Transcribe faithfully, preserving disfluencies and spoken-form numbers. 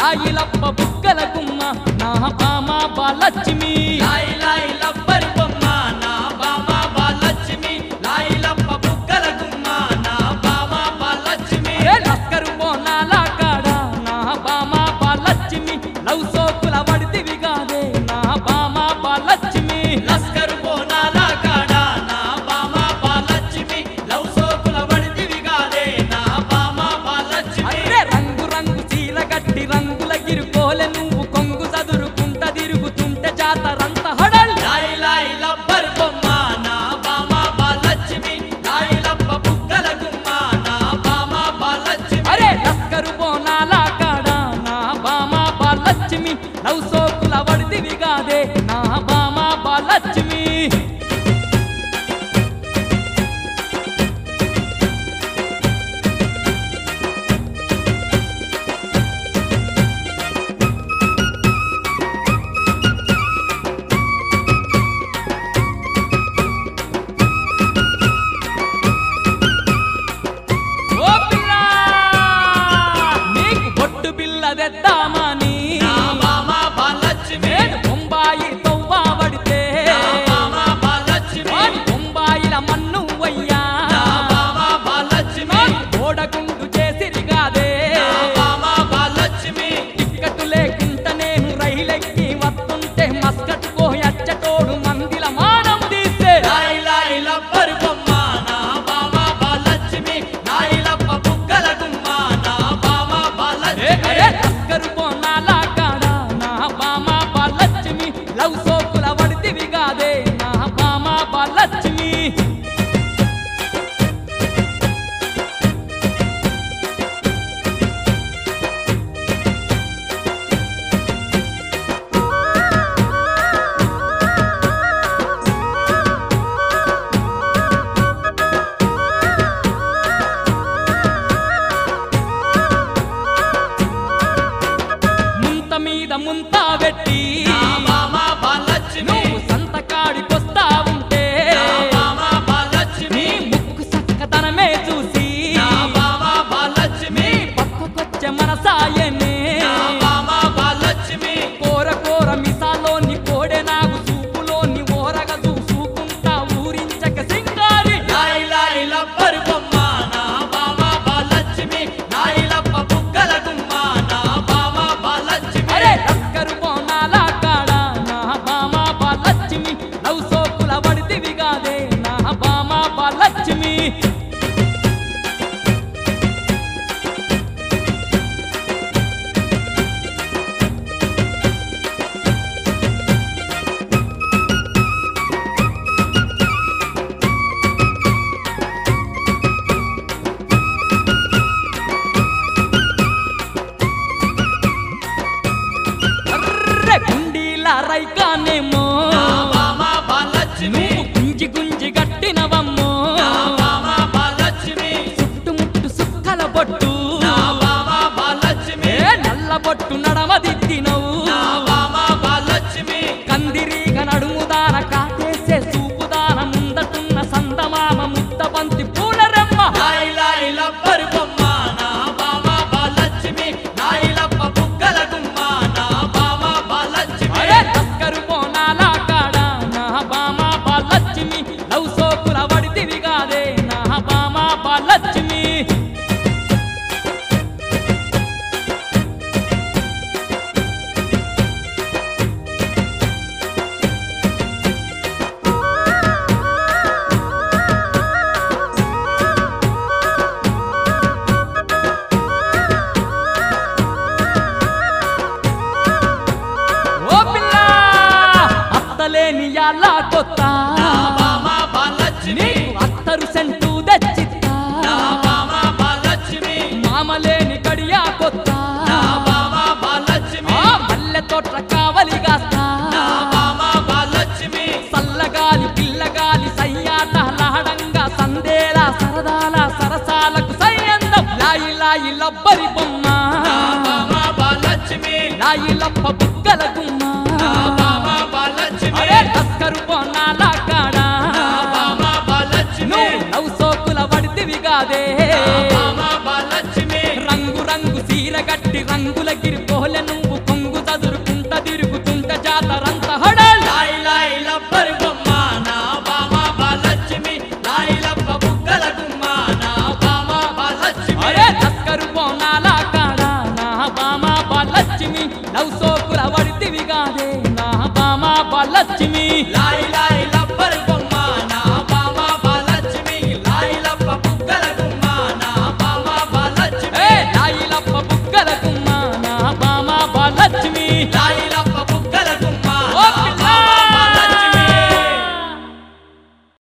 లాయిలప్ప బుగ్గల గుమ్మ నా బామ బాలచ్మి లాయి లాయి లబ్బరి బొమ్మ నా బామ బాలచ్మి లాయిలప్ప బుగ్గల గుమ్మ నా బామ బాలచ్మి ఏ లస్కరు బోనాల కాడ నా బామ బాలచ్మి లవ్ సోకుల వడితివి గాదే నా బామ బాలచ్మి లస్కరు బోనాల కాడ నా బామ బాలచ్మి లవ్ సోకుల వడితివి గాదే నా బామ బాలచ్మి అరే రంగు రంగు చీల గట్టి రంగుల గిరుకోలె నువ్వు కొంగు చదురుకుంట తిరుగుతుంటే జాతరంత హడల్ లాయి లాయి లబ్బరి బొమ్మ నా బామ బాలచ్మి లాయిలప్ప బుగ్గల గుమ్మ నా బామ బాలచ్మి అరే లస్కరు బోనాల కాడ నా బామ బాలచ్మి లవ్ సోకుల వడితివి గాదే నా బామ బాలచ్మి ఓ పిల్ల నీకు బొట్టు బిల్ల తెద్దామని నా బామ బాలచ్మి నేను బొంబాయి తవ్వా పడితే నా బామ బాలచ్మి వాడి బొంబాయిల మన్ను అయ్యా నా బామ బాలచ్మి ఓడగుండు చేసిరిగాదే నా బామ బాలచ్మి టిక్కటు లేకుంట నేను రైలెక్కి వస్తుంటే మస్కట్ పోయి అచ్చటోడు మందిల మానం తీస్తే లాయి లాయి లబ్బరి బొమ్మ నా బామ బాలచ్మి లాయిలప్ప బుగ్గల గుమ్మ నా బామ అరే బాలచ్మి లస్కరు బోనాల కాడ నా బామ బాలచ్మి లవ్ సోకుల వడితివి గాదే నా బామ బాలచ్మి ముంత మీద ముంత పెట్టి నా బామ బాలచ్మి నువ్వు సంతకాడికొస్తా ఉంటే నా బామ బాలచ్మి నీ ముక్కు సక్కదనమే చూసి నా బామ బాలచ్మి పక్కకొచ్చే మనసాయనే నా బామ బాలచ్మి కోర కోర మిసాలోని కోడె నాగు చూపులోని ఓరగ చూసుకుంటా ఊరించక సింగారి లాయి లాయి లబ్బరి బొమ్మ నా బామ బాలచ్మి లాయిలప్ప బుగ్గల గుమ్మ నా బామ బాలచ్మి అరే లస్కరు బోనాల కాడ నా బామ బాలచ్మి లవ్ సోకుల వడితివి గాదే నా బామ బాలచ్మి అర్రె గుండీల రైకానేమో నా బామ బాలచ్మి నువ్వు గుంజి గుంజి గట్టినవమ్మో నా బామ బాలచ్మి చుట్టుముట్టు సుక్కల బొట్టు నా బామ బాలచ్మి ఏ నల్ల బొట్టు నడమ దిద్దినవు నా బామ బాలచ్మి కందిరీగ నడుముదాన కాటేసే సూపుదాన ముందటున్న సందమామ ముద్ద బంతి పూలరెమ్మ లాయి లాయి లబ్బరి బొమ్మ నా బామ బాలచ్మి లాయిలప్ప బుగ్గల గుమ్మ నా బామ బాలచ్మి అరే లస్కరు బోనాల కాడ నా బామ బాలచ్మి లవ్ సోకుల వడితివి గాదే నా బామ బాలచ్మి ఓ పిల్ల అత్తలేని యాలా కొత్త నా బామ బాలచ్మి నీకు అత్తరు సెంటు తెచ్చిత్తా నా బామ బాలచ్మి మామలేని కడియా కొత్త నా బామ బాలచ్మి ఆ మల్లె తోట్ల కావలిగాస్తా నా బామ బాలచ్మి సల్లగాలి పిల్లగాలి సయ్యాట లహడంగా సందేలా సరదాల సరసాలకు సయ్యందం లాయి లాయి లబ్బరి బొమ్మ నా బామ బాలచ్మి లాయి లప్ప బుగ్గల గుమ్మ నా బామ బాలచ్మి అరే లస్కరు బోనాల కాడ నా బామ బాలచ్మి నువ్వు లవ్ సోకుల వడితివి గాదే నా బామ బాలచ్మి రంగు రంగు సీ చీరగట్టి రంగుల గిరిపోలె నువ్వు కొంగు చదురుకుంట తిరుగుతుంట జాతరంత హడల్ లాయి లాయి లబ్బరి బొమ్మ నా బామ బాలలక్ష్మి లాయి లబ్బ బుగ్గల గుమ్మ నా బామ బాలలక్ష్మి అరే చక్కరు బోనాల కాడ నా బామ బాలలక్ష్మి లవ్ సోకుల వడితివి గాదే నా బామ బాలలక్ష్మి లాయి